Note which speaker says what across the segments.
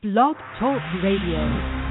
Speaker 1: Blog Talk Radio.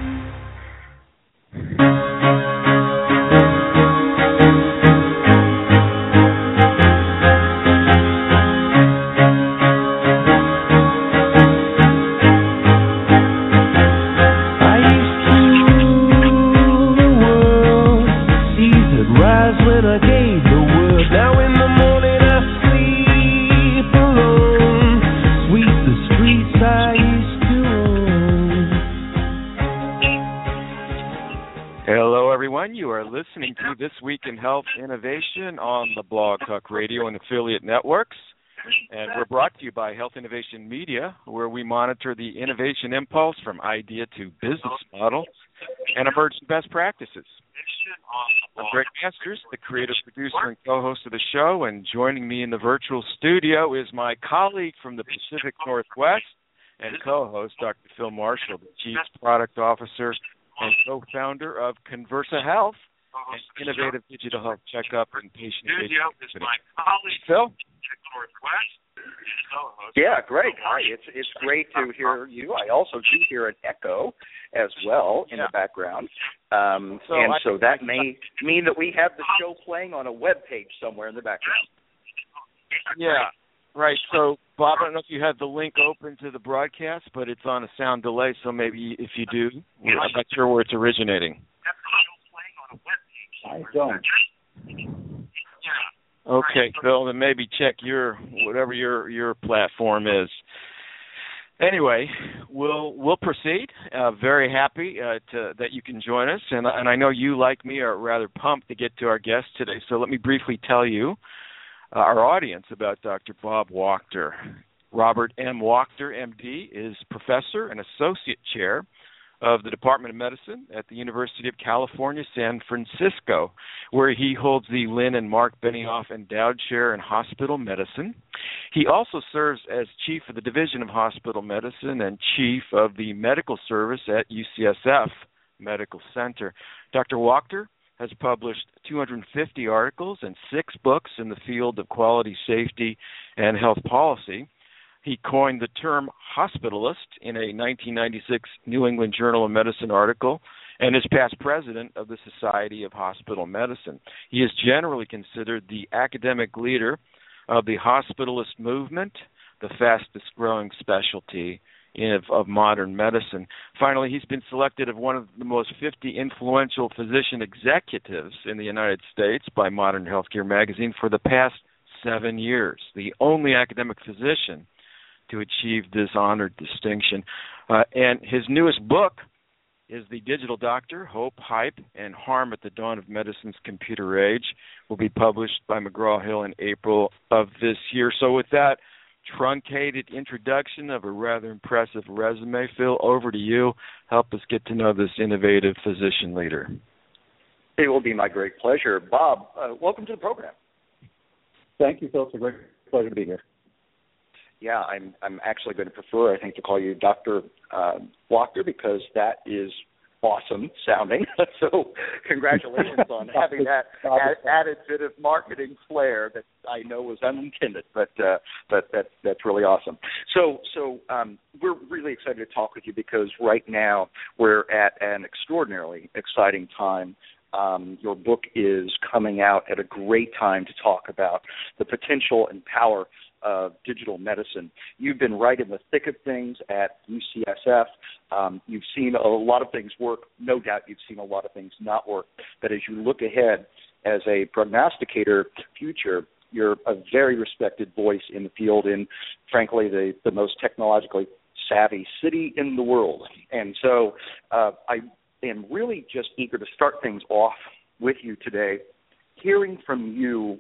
Speaker 2: Listening to This Week in Health Innovation on the Blog Talk Radio and affiliate networks. And we're brought to you by Health Innovation Media, where we monitor the innovation impulse from idea to business model and emerging best practices. I'm Greg Masters, the creative producer and co-host of the show, and joining me in the virtual studio is my colleague from the Pacific Northwest and co-host, Dr. Phil Marshall, the Chief Product Officer and co-founder of Conversa Health, and innovative digital health checkup and patient engagement. Phil?
Speaker 3: Yeah, Greg. Hi. It's great to hear you. I also do hear an echo as well in the background. So that may mean that we have the show playing on a web page somewhere in the background.
Speaker 2: Yeah, right. So, Bob, I don't know if you have the link open to the broadcast, but it's on a sound delay, so maybe if you do, I'm not sure where it's originating.
Speaker 3: I don't.
Speaker 2: Okay, Phil, then maybe check whatever your platform is. Anyway, we'll proceed. Very happy that you can join us, and I know you, like me, are rather pumped to get to our guest today. So let me briefly tell you, our audience, about Dr. Bob Wachter. Robert M. Wachter, M.D., is professor and associate chair of the Department of Medicine at the University of California, San Francisco, where he holds the Lynn and Mark Benioff Endowed Chair in Hospital Medicine. He also serves as chief of the Division of Hospital Medicine and chief of the Medical Service at UCSF Medical Center. Dr. Wachter has published 250 articles and 6 books in the field of quality, safety, and health policy. He coined the term hospitalist in a 1996 New England Journal of Medicine article and is past president of the Society of Hospital Medicine. He is generally considered the academic leader of the hospitalist movement, the fastest growing specialty of modern medicine. Finally, he's been selected as one of the most 50 influential physician executives in the United States by Modern Healthcare magazine for the past 7 years, the only academic physician to achieve this honored distinction. And his newest book is The Digital Doctor, Hope, Hype, and Harm at the Dawn of Medicine's Computer Age. Will be published by McGraw-Hill in April of this year. So with that truncated introduction of a rather impressive resume, Phil, over to you. Help us get to know this innovative physician leader.
Speaker 3: It will be my great pleasure. Bob, welcome to the program.
Speaker 4: Thank you, Phil. It's a great pleasure to be here.
Speaker 3: Yeah, I'm actually going to prefer, I think, to call you Dr. Wachter, because that is awesome sounding. So congratulations on having that added bit of marketing flair that I know was unintended, but that's really awesome. So we're really excited to talk with you because right now we're at an extraordinarily exciting time. Your book is coming out at a great time to talk about the potential and power of digital medicine. You've been right in the thick of things at UCSF. You've seen a lot of things work. No doubt you've seen a lot of things not work. But as you look ahead as a prognosticator future, you're a very respected voice in the field in, frankly, the most technologically savvy city in the world. And so I am really just eager to start things off with you today, hearing from you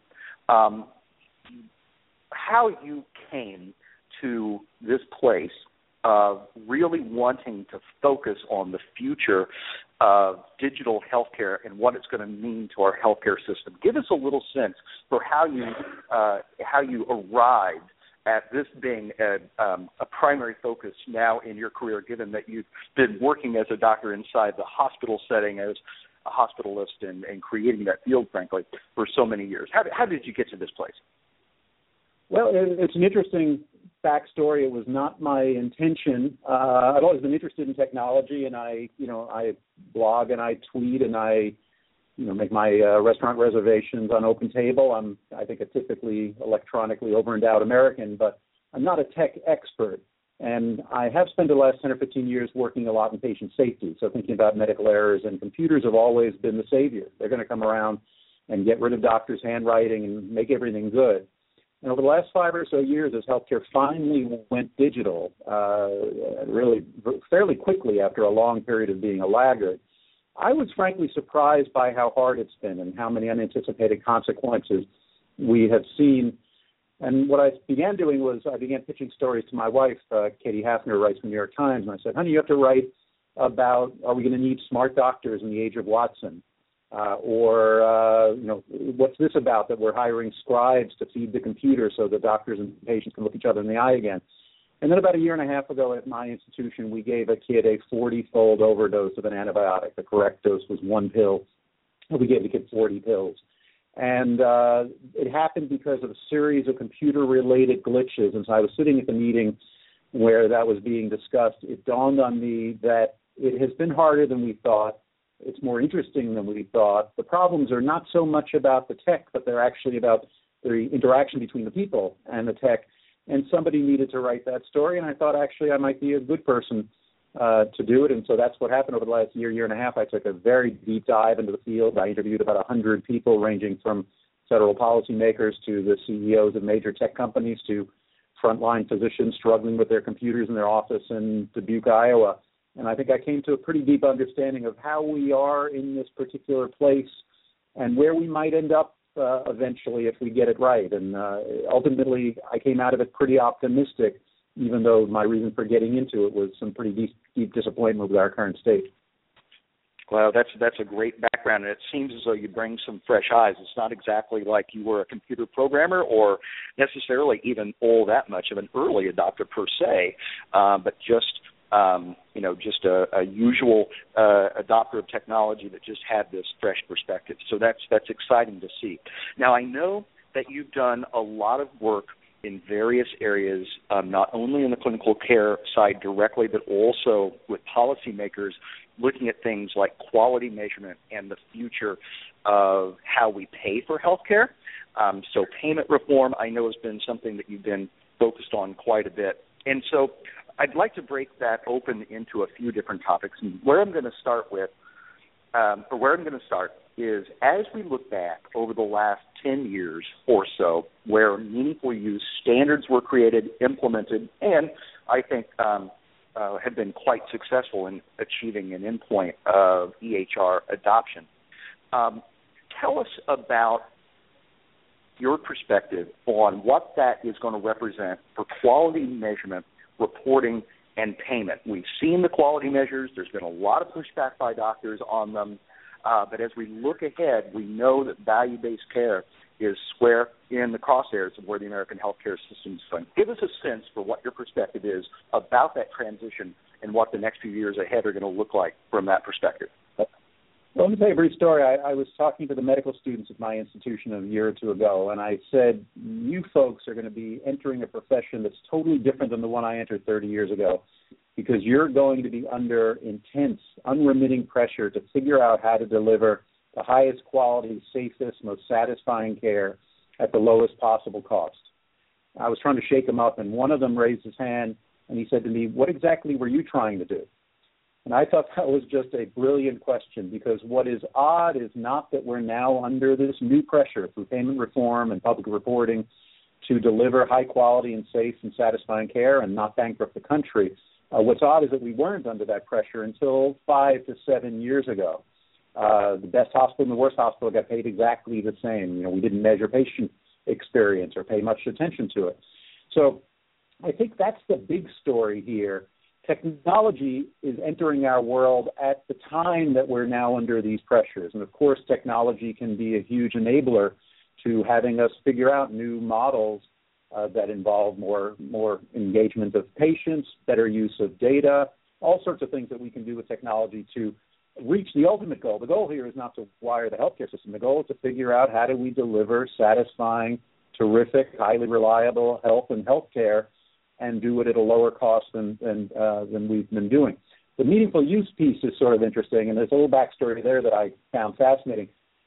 Speaker 3: how you came to this place of really wanting to focus on the future of digital healthcare and what it's going to mean to our healthcare system. Give us a little sense for how you arrived at this being a primary focus now in your career, given that you've been working as a doctor inside the hospital setting as a hospitalist and creating that field, frankly, for so many years. How did you get to this place?
Speaker 4: Well, it's an interesting backstory. It was not my intention. I've always been interested in technology, and I blog and I tweet and I make my restaurant reservations on OpenTable. I think a typically electronically over-endowed American, but I'm not a tech expert. And I have spent the last 10 or 15 years working a lot in patient safety, so thinking about medical errors, and computers have always been the savior. They're going to come around and get rid of doctors' handwriting and make everything good. And over the last 5 or so years, as healthcare finally went digital, really fairly quickly after a long period of being a laggard, I was frankly surprised by how hard it's been and how many unanticipated consequences we have seen. And what I began doing was I began pitching stories to my wife, Katie Hafner, writes for the New York Times, and I said, honey, you have to write about, are we going to need smart doctors in the age of Watson? What's this about that we're hiring scribes to feed the computer so the doctors and patients can look each other in the eye again? And then about a year and a half ago at my institution, we gave a kid a 40-fold overdose of an antibiotic. The correct dose was 1 pill. We gave the kid 40 pills. And it happened because of a series of computer-related glitches. And so I was sitting at the meeting where that was being discussed. It dawned on me that it has been harder than we thought. It's more interesting than we thought. The problems are not so much about the tech, but they're actually about the interaction between the people and the tech. And somebody needed to write that story, and I thought actually I might be a good person to do it. And so that's what happened over the last year and a half. I took a very deep dive into the field. I interviewed about 100 people, ranging from federal policymakers to the CEOs of major tech companies to frontline physicians struggling with their computers in their office in Dubuque, Iowa. And I think I came to a pretty deep understanding of how we are in this particular place and where we might end up eventually if we get it right. And ultimately, I came out of it pretty optimistic, even though my reason for getting into it was some pretty deep disappointment with our current state.
Speaker 3: Well, that's a great background, and it seems as though you bring some fresh eyes. It's not exactly like you were a computer programmer or necessarily even all that much of an early adopter per se, but just a usual adopter of technology that just had this fresh perspective. So that's exciting to see. Now, I know that you've done a lot of work in various areas, not only in the clinical care side directly, but also with policymakers looking at things like quality measurement and the future of how we pay for healthcare. So payment reform, I know, has been something that you've been focused on quite a bit. And so I'd like to break that open into a few different topics. And where I'm going to start is as we look back over the last 10 years or so, where meaningful use standards were created, implemented, and I think have been quite successful in achieving an endpoint of EHR adoption. Tell us about your perspective on what that is going to represent for quality measurement, reporting, and payment. We've seen the quality measures. There's been a lot of pushback by doctors on them. But as we look ahead, we know that value-based care is square in the crosshairs of where the American healthcare system is going. Give us a sense for what your perspective is about that transition and what the next few years ahead are going to look like from that perspective.
Speaker 4: Well, let me tell you a brief story. I was talking to the medical students at my institution a year or two ago, and I said, you folks are going to be entering a profession that's totally different than the one I entered 30 years ago, because you're going to be under intense, unremitting pressure to figure out how to deliver the highest quality, safest, most satisfying care at the lowest possible cost. I was trying to shake them up, and one of them raised his hand, and he said to me, what exactly were you trying to do? And I thought that was just a brilliant question, because what is odd is not that we're now under this new pressure through payment reform and public reporting to deliver high quality and safe and satisfying care and not bankrupt the country. What's odd is that we weren't under that pressure until 5 to 7 years ago. The best hospital and the worst hospital got paid exactly the same. We didn't measure patient experience or pay much attention to it. So I think that's the big story here. Technology is entering our world at the time that we're now under these pressures. And, of course, technology can be a huge enabler to having us figure out new models that involve more engagement of patients, better use of data, all sorts of things that we can do with technology to reach the ultimate goal. The goal here is not to wire the healthcare system. The goal is to figure out how do we deliver satisfying, terrific, highly reliable health and healthcare and do it at a lower cost than we've been doing. The meaningful use piece is sort of interesting, and there's a little backstory there that I found fascinating.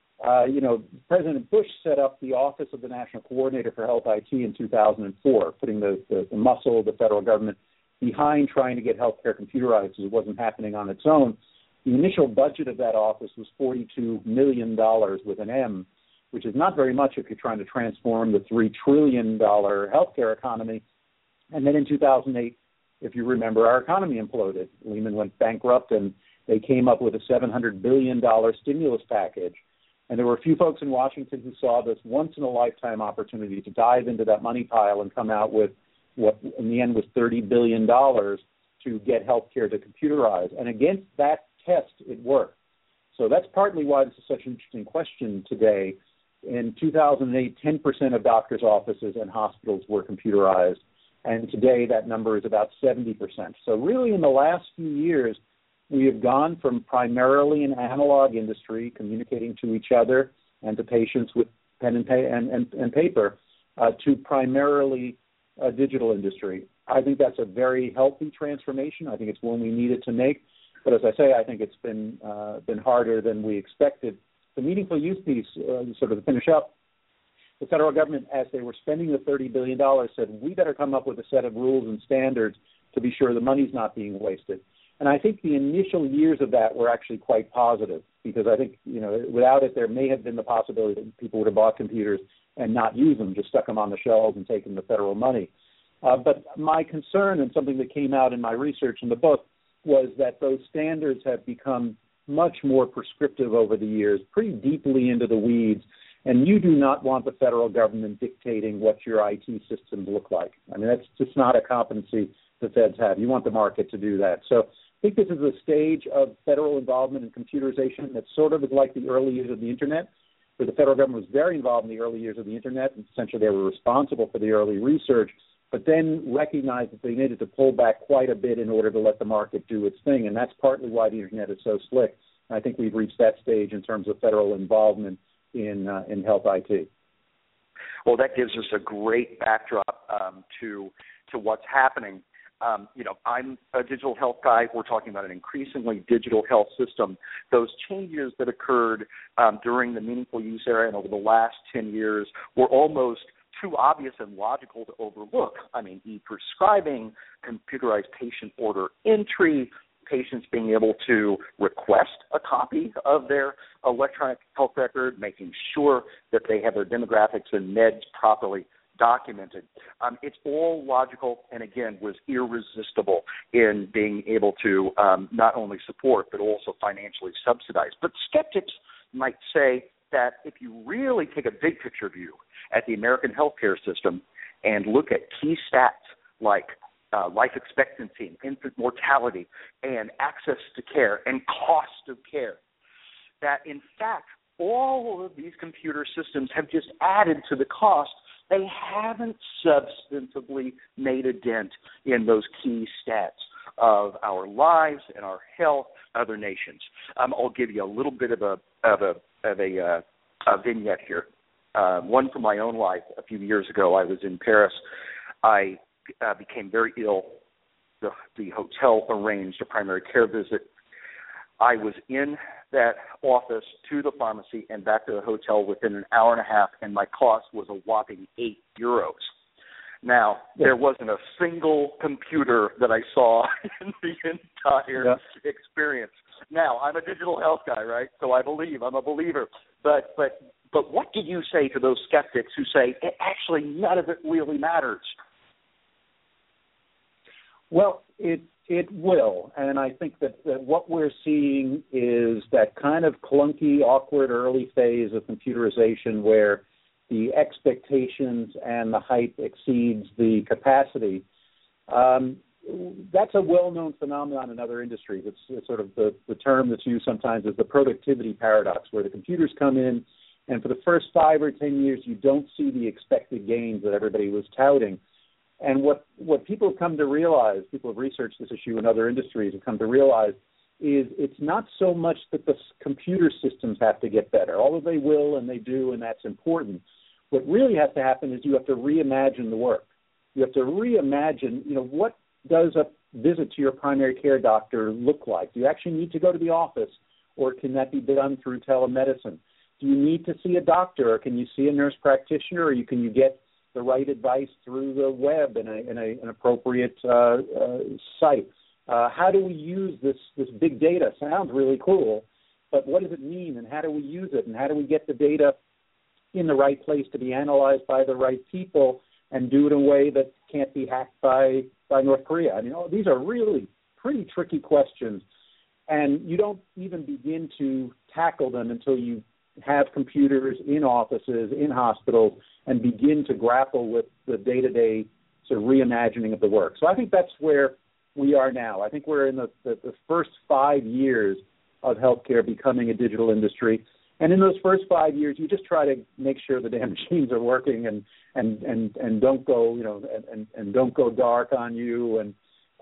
Speaker 4: President Bush set up the Office of the National Coordinator for Health IT in 2004, putting the muscle of the federal government behind trying to get healthcare computerized because it wasn't happening on its own. The initial budget of that office was $42 million with an M, which is not very much if you're trying to transform the $3 trillion healthcare economy. And then in 2008, if you remember, our economy imploded. Lehman went bankrupt, and they came up with a $700 billion stimulus package. And there were a few folks in Washington who saw this once-in-a-lifetime opportunity to dive into that money pile and come out with what in the end was $30 billion to get healthcare to computerize. And against that test, it worked. So that's partly why this is such an interesting question today. In 2008, 10% of doctors' offices and hospitals were computerized. And today that number is about 70%. So really in the last few years, we have gone from primarily an analog industry communicating to each other and to patients with pen and paper to primarily a digital industry. I think that's a very healthy transformation. I think it's one we needed to make. But as I say, I think it's been harder than we expected. The meaningful use piece, sort of to finish up, the federal government, as they were spending the $30 billion, said, we better come up with a set of rules and standards to be sure the money's not being wasted. And I think the initial years of that were actually quite positive because I think, without it, there may have been the possibility that people would have bought computers and not use them, just stuck them on the shelves and taken the federal money. But my concern, and something that came out in my research in the book, was that those standards have become much more prescriptive over the years, pretty deeply into the weeds, and you do not want the federal government dictating what your IT systems look like. I mean, that's just not a competency the feds have. You want the market to do that. So I think this is a stage of federal involvement in computerization that sort of is like the early years of the Internet, where the federal government was very involved in the early years of the Internet, and essentially they were responsible for the early research, but then recognized that they needed to pull back quite a bit in order to let the market do its thing, and that's partly why the Internet is so slick. And I think we've reached that stage in terms of federal involvement in health IT.
Speaker 3: Well, that gives us a great backdrop to what's happening. I'm a digital health guy. We're talking about an increasingly digital health system. Those changes that occurred during the meaningful use era and over the last 10 years were almost too obvious and logical to overlook. I mean, e-prescribing, computerized patient order entry, patients being able to request a copy of their electronic health record, making sure that they have their demographics and meds properly documented. It's all logical and, again, was irresistible in being able to not only support but also financially subsidize. But skeptics might say that if you really take a big picture view at the American healthcare system and look at key stats like life expectancy and infant mortality and access to care and cost of care, that in fact all of these computer systems have just added to the cost. They haven't substantively made a dent in those key stats of our lives and our health, other nations. I'll give you a little bit of a vignette here. One from my own life. A few years ago, I was in Paris. I became very ill. The hotel arranged a primary care visit. I was in that office to the pharmacy and back to the hotel within an hour and a half, and my cost was a whopping €8. Now, there wasn't a single computer that I saw in the entire experience. Now, I'm a digital health guy, right? So I'm a believer. But what do you say to those skeptics who say actually none of it really matters? Well, it will, and I think that what we're seeing is that kind of clunky, awkward early phase of computerization where the expectations and the hype exceeds the capacity. That's a well-known phenomenon in other industries. It's sort of the term that's used sometimes is the productivity paradox, where the computers come in, and for the first 5 or 10 years, you don't see the expected gains that everybody was touting. And what people have come to realize, people have researched this issue in other industries, have come to realize is it's not so much that the computer systems have to get better, although they will and they do, and that's important. What really has to happen is you have to reimagine the work.
Speaker 4: You have to reimagine, what does a visit to your primary care doctor look like? Do you actually need to go to the office, or can that be done through telemedicine? Do you need to see a doctor, or can you see a nurse practitioner, or can you get the right advice through the web in an appropriate site? How do we use this big data? Sounds really cool, but what does it mean, and how do we use it, and how do we get the data in the right place to be analyzed by the right people and do it in a way that can't be hacked by North Korea? I mean, these are really pretty tricky questions, and you don't even begin to tackle them until you have computers in offices, in hospitals, and begin to grapple with the day-to-day sort of reimagining of the work. So I think that's where we are now. I think we're in the first 5 years of healthcare becoming a digital industry. And in those first 5 years, you just try to make sure the damn machines are working and don't go, and don't go dark on you and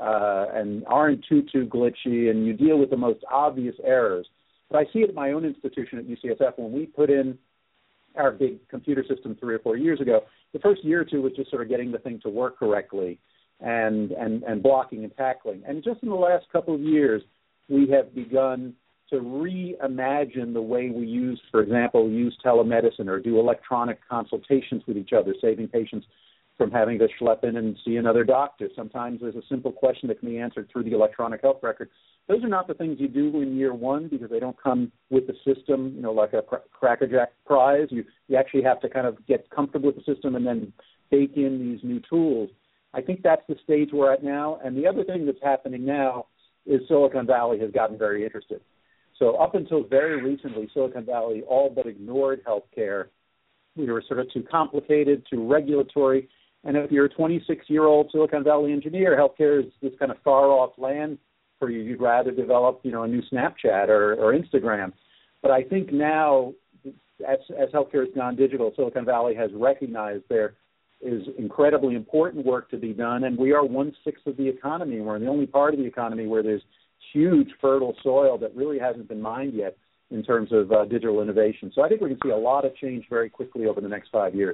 Speaker 4: aren't too glitchy, and you deal with the most obvious errors. But I see it at my own institution at UCSF. When we put in our big computer system 3 or 4 years ago, the first year or two was just sort of getting the thing to work correctly and blocking and tackling. And just in the last couple of years, we have begun to reimagine the way we use telemedicine or do electronic consultations with each other, saving patients from having to schlep in and see another doctor. Sometimes there's a simple question that can be answered through the electronic health record. Those are not the things you do in year one because they don't come with the system, like a Cracker Jack prize. You actually have to kind of get comfortable with the system and then bake in these new tools. I think that's the stage we're at now. And the other thing that's happening now is Silicon Valley has gotten very interested. So up until very recently, Silicon Valley all but ignored healthcare. We were sort of too complicated, too regulatory. And if you're a 26-year-old Silicon Valley engineer, healthcare is this kind of far-off land for you. You'd rather develop, a new Snapchat or Instagram. But I think now, as healthcare has gone digital, Silicon Valley has recognized there is incredibly important work to be done, and we are 1/6 of the economy. We're the only part of the economy where there's huge fertile soil that really hasn't been mined yet in terms of digital innovation. So I think we can see a lot of change very quickly over the next 5 years.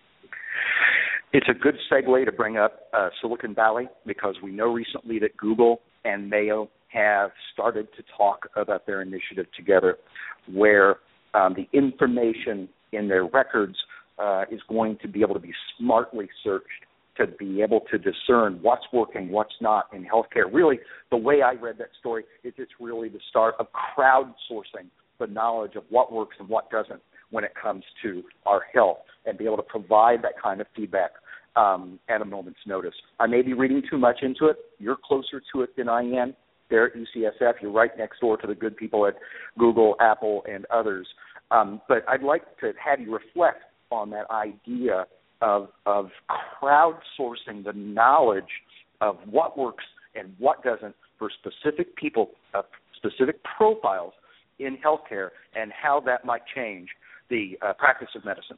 Speaker 3: It's a good segue to bring up Silicon Valley because we know recently that Google and Mayo have started to talk about their initiative together where the information in their records is going to be able to be smartly searched to be able to discern what's working, what's not in healthcare. Really, the way I read that story is it's really the start of crowdsourcing the knowledge of what works and what doesn't when it comes to our health and be able to provide that kind of feedback at a moment's notice. I may be reading too much into it. You're closer to it than I am. There at UCSF, you're right next door to the good people at Google, Apple, and others. But I'd like to have you reflect on that idea of crowdsourcing the knowledge of what works and what doesn't for specific people, specific profiles in healthcare, and how that might change the practice of medicine.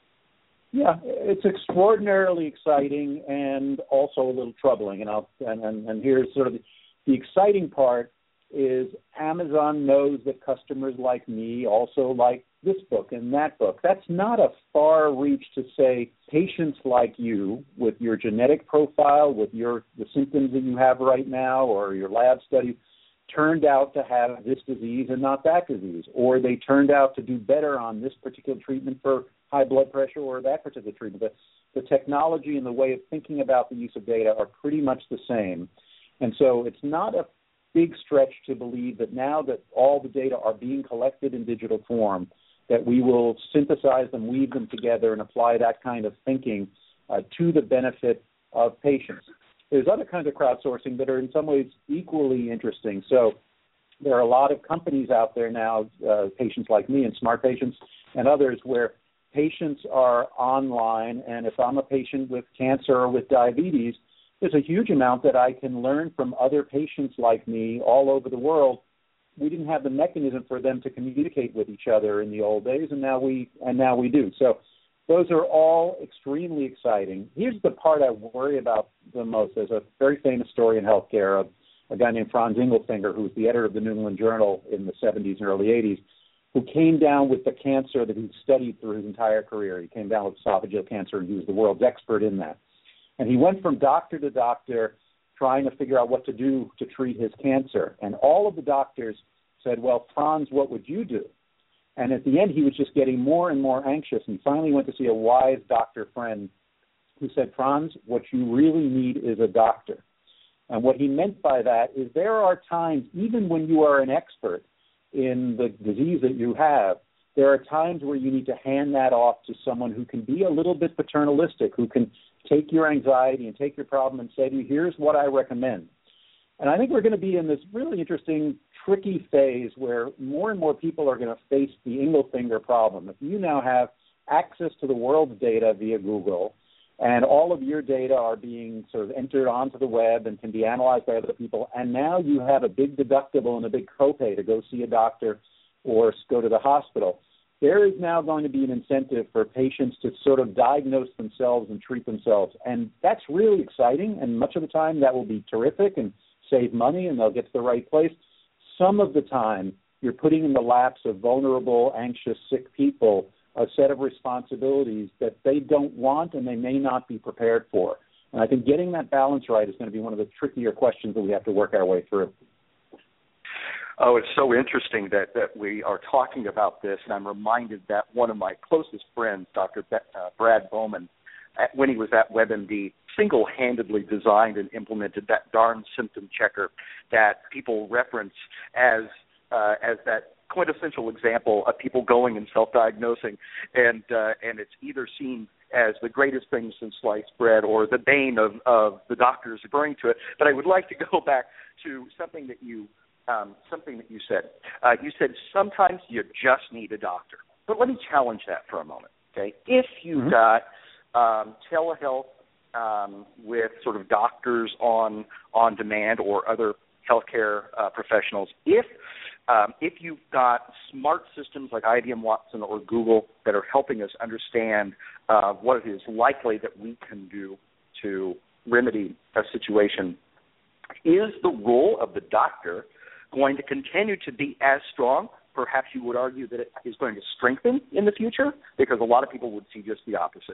Speaker 4: Yeah, it's extraordinarily exciting and also a little troubling. And here's sort of the exciting part is Amazon knows that customers like me also like this book and that book. That's not a far reach to say patients like you with your genetic profile, with the symptoms that you have right now or your lab studies, turned out to have this disease and not that disease, or they turned out to do better on this particular treatment for high blood pressure or that particular treatment. The technology and the way of thinking about the use of data are pretty much the same. And so it's not a big stretch to believe that now that all the data are being collected in digital form, that we will synthesize them, weave them together, and apply that kind of thinking to the benefit of patients. There's other kinds of crowdsourcing that are in some ways equally interesting. So there are a lot of companies out there now, patients like me and Smart Patients and others, where patients are online, and if I'm a patient with cancer or with diabetes, there's a huge amount that I can learn from other patients like me all over the world. We didn't have the mechanism for them to communicate with each other in the old days, and now we do. So those are all extremely exciting. Here's the part I worry about the most. There's a very famous story in healthcare of a guy named Franz Ingelfinger, who was the editor of the New England Journal in the 70s and early 80s, who came down with the cancer that he studied through his entire career. He came down with esophageal cancer, and he was the world's expert in that. And he went from doctor to doctor trying to figure out what to do to treat his cancer. And all of the doctors said, well, Franz, what would you do? And at the end, he was just getting more and more anxious. And he finally went to see a wise doctor friend who said, Franz, what you really need is a doctor. And what he meant by that is there are times, even when you are an expert in the disease that you have, there are times where you need to hand that off to someone who can be a little bit paternalistic, who can take your anxiety and take your problem and say to you, here's what I recommend. And I think we're going to be in this really interesting, tricky phase where more and more people are going to face the Inglefinger problem. If you now have access to the world's data via Google, and all of your data are being sort of entered onto the web and can be analyzed by other people, and now you have a big deductible and a big copay to go see a doctor or go to the hospital, there is now going to be an incentive for patients to sort of diagnose themselves and treat themselves. And that's really exciting, and much of the time that will be terrific and save money, and they'll get to the right place. Some of the time, you're putting in the laps of vulnerable, anxious, sick people a set of responsibilities that they don't want and they may not be prepared for. And I think getting that balance right is going to be one of the trickier questions that we have to work our way through.
Speaker 3: Oh, it's so interesting that we are talking about this, and I'm reminded that one of my closest friends, Dr. Brad Bowman, when he was at WebMD, single-handedly designed and implemented that darn symptom checker that people reference as that quintessential example of people going and self-diagnosing, and it's either seen as the greatest thing since sliced bread or the bane of the doctors referring to it. But I would like to go back to something that you said. You said sometimes you just need a doctor. But let me challenge that for a moment. Okay, if you've got telehealth with sort of doctors on demand or other healthcare professionals, if you've got smart systems like IBM Watson or Google that are helping us understand what it is likely that we can do to remedy a situation, is the role of the doctor going to continue to be as strong? Perhaps you would argue that it is going to strengthen in the future, because a lot of people would see just the opposite.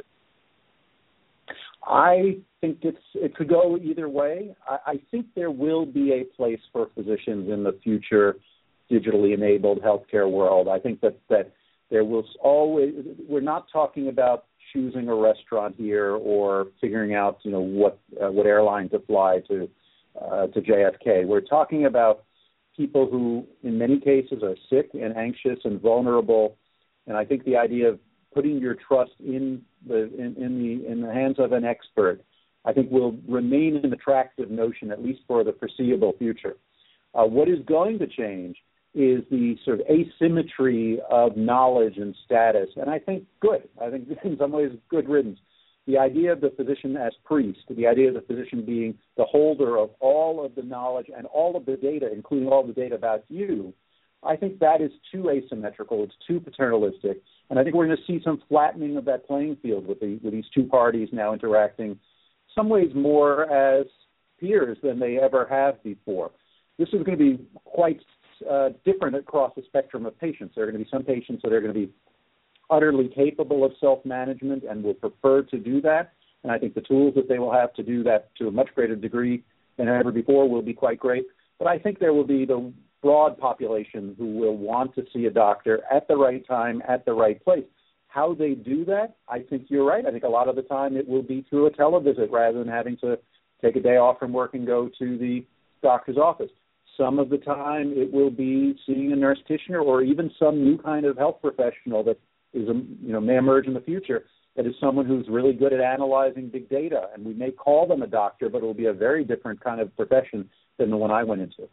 Speaker 4: I think it could go either way. I think there will be a place for physicians in the future digitally enabled healthcare world. I think that there will always, we're not talking about choosing a restaurant here or figuring out, what airline to fly to JFK. We're talking about people who, in many cases, are sick and anxious and vulnerable. And I think the idea of putting your trust in the hands of an expert, I think, will remain an attractive notion, at least for the foreseeable future. What is going to change is the sort of asymmetry of knowledge and status, and I think good. I think in some ways good riddance. The idea of the physician as priest, the idea of the physician being the holder of all of the knowledge and all of the data, including all the data about you, I think that is too asymmetrical. It's too paternalistic. And I think we're going to see some flattening of that playing field with these two parties now interacting some ways more as peers than they ever have before. This is going to be quite different across the spectrum of patients. There are going to be some patients that are going to be utterly capable of self-management and will prefer to do that. And I think the tools that they will have to do that to a much greater degree than ever before will be quite great. But I think there will be the broad population who will want to see a doctor at the right time, at the right place. How they do that, I think you're right. I think a lot of the time it will be through a televisit rather than having to take a day off from work and go to the doctor's office. Some of the time it will be seeing a nurse practitioner or even some new kind of health professional that is, may emerge in the future, that is someone who's really good at analyzing big data. And we may call them a doctor, but it will be a very different kind of profession than the one I went into.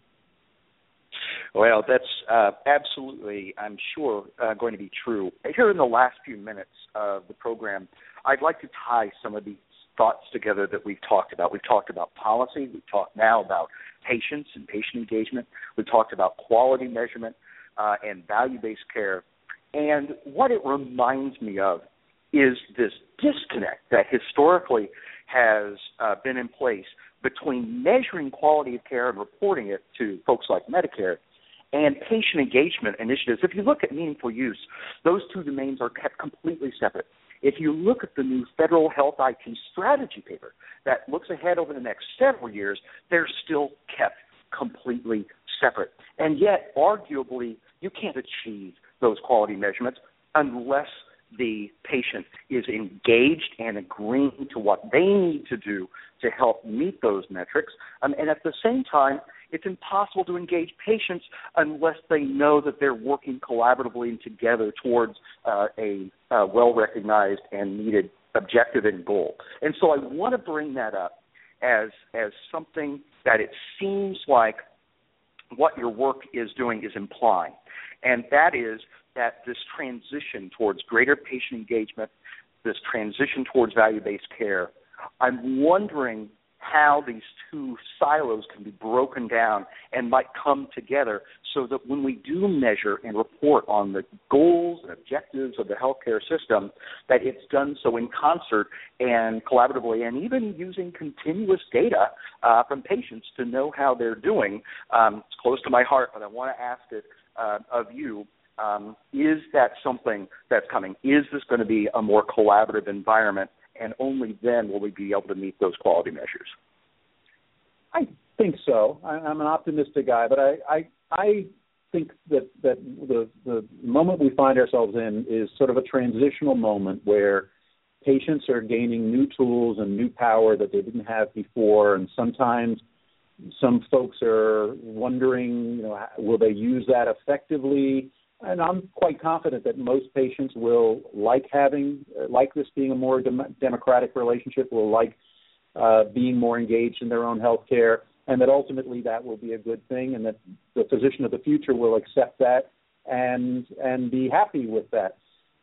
Speaker 3: Well, that's absolutely, I'm sure, going to be true. Here in the last few minutes of the program, I'd like to tie some of these thoughts together that we've talked about. We've talked about policy. We've talked now about patients and patient engagement. We've talked about quality measurement and value-based care. And what it reminds me of is this disconnect that historically has been in place between measuring quality of care and reporting it to folks like Medicare and patient engagement initiatives. If you look at meaningful use, those two domains are kept completely separate. If you look at the new Federal Health IT Strategy paper that looks ahead over the next several years, they're still kept completely separate. And yet, arguably, you can't achieve those quality measurements unless the patient is engaged and agreeing to what they need to do to help meet those metrics. And at the same time, it's impossible to engage patients unless they know that they're working collaboratively and together towards a well-recognized and needed objective and goal. And so I want to bring that up as something that it seems like what your work is doing is implying, and that is that this transition towards greater patient engagement, this transition towards value-based care, I'm wondering how these two silos can be broken down and might come together so that when we do measure and report on the goals and objectives of the healthcare system, that it's done so in concert and collaboratively, and even using continuous data from patients to know how they're doing. It's close to my heart, but I want to ask it of you. Is that something that's coming? Is this going to be a more collaborative environment? And only then will we be able to meet those quality measures?
Speaker 4: I think so. I'm an optimistic guy, but I think that the moment we find ourselves in is sort of a transitional moment where patients are gaining new tools and new power that they didn't have before, and sometimes some folks are wondering, will they use that effectively? And I'm quite confident that most patients will like this being a more democratic relationship, will like being more engaged in their own health care, and that ultimately that will be a good thing, and that the physician of the future will accept that and be happy with that.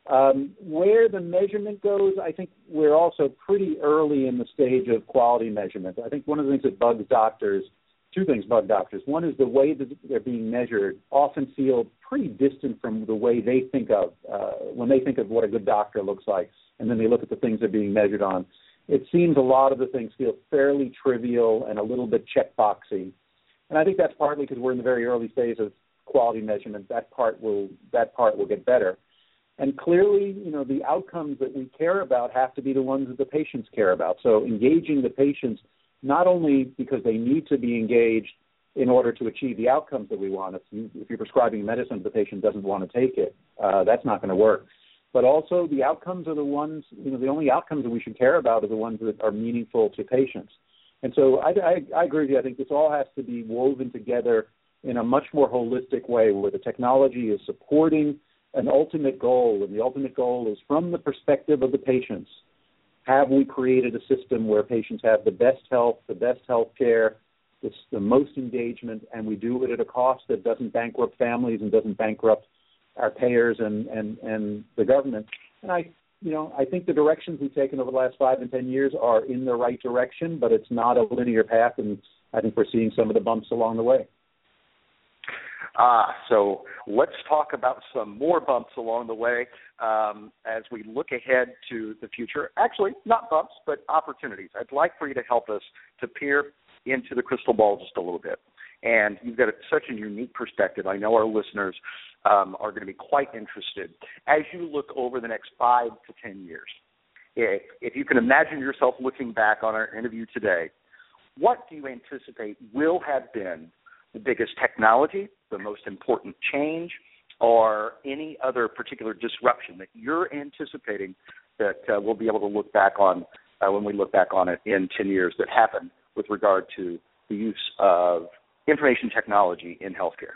Speaker 4: Where the measurement goes, I think we're also pretty early in the stage of quality measurement. I think one of the things that bugs doctors, two things bug doctors. One is the way that they're being measured often feel pretty distant from the way they think of when they think of what a good doctor looks like, and then they look at the things they're being measured on. It seems a lot of the things feel fairly trivial and a little bit checkboxy. And I think that's partly because we're in the very early phase of quality measurement. That part will get better. And clearly, the outcomes that we care about have to be the ones that the patients care about. So engaging the patients not only because they need to be engaged in order to achieve the outcomes that we want. If you're prescribing medicine, the patient doesn't want to take it, that's not going to work. But also the outcomes are the ones, the only outcomes that we should care about are the ones that are meaningful to patients. And so I agree with you. I think this all has to be woven together in a much more holistic way where the technology is supporting an ultimate goal, and the ultimate goal is from the perspective of the patients. Have we created a system where patients have the best health care, the most engagement, and we do it at a cost that doesn't bankrupt families and doesn't bankrupt our payers and the government? And I think the directions we've taken over the last 5 and 10 years are in the right direction, but it's not a linear path, and I think we're seeing some of the bumps along the way.
Speaker 3: So let's talk about some more bumps along the way as we look ahead to the future. Actually, not bumps, but opportunities. I'd like for you to help us to peer into the crystal ball just a little bit. And you've got such a unique perspective. I know our listeners are going to be quite interested. As you look over the next 5 to 10 years, if you can imagine yourself looking back on our interview today, what do you anticipate will have been the biggest technology, the most important change, or any other particular disruption that you're anticipating that we'll be able to look back on when we look back on it in 10 years that happened with regard to the use of information technology in healthcare?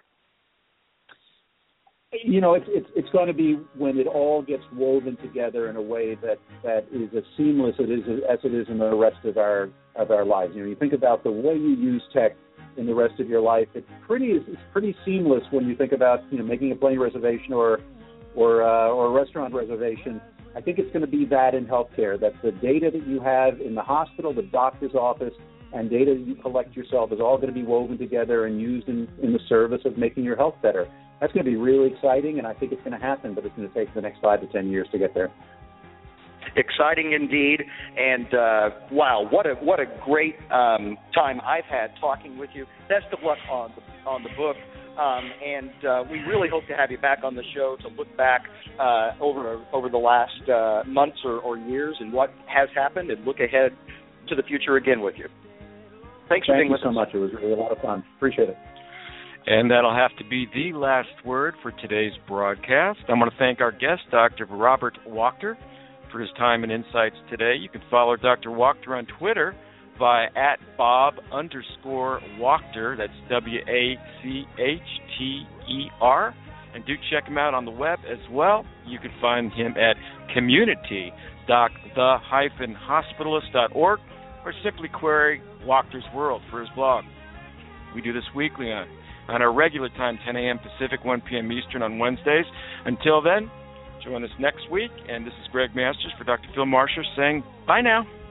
Speaker 4: It's going to be when it all gets woven together in a way that is as seamless as it is in the rest of our lives. You think about the way you use tech in the rest of your life. It's pretty seamless when you think about making a plane reservation or a restaurant reservation. I think it's going to be that in healthcare, that the data that you have in the hospital, the doctor's office, and data that you collect yourself is all going to be woven together and used in the service of making your health better. That's going to be really exciting, and I think it's going to happen, but it's going to take the next 5 to 10 years to get there.
Speaker 3: Exciting indeed, and wow, what a great time I've had talking with you. Best of luck on the book. and we really hope to have you back on the show to look back over the last months or years and what has happened, and look ahead to the future again with you. Thanks for being with us.
Speaker 4: Thank you so much. It was really a lot of fun. Appreciate it.
Speaker 2: And that'll have to be the last word for today's broadcast. I want to thank our guest, Dr. Robert Wachter, for his time and insights today. You can follow Dr. Wachter on Twitter via @Bob_Wachter. That's WACHTER. And do check him out on the web as well. You can find him at community.the-hospitalist.org, or simply query Wachter's World for his blog. We do this weekly on our regular time, 10 a.m. Pacific, 1 p.m. Eastern on Wednesdays. Until then, join us next week. And this is Greg Masters for Dr. Phil Marsher saying bye now.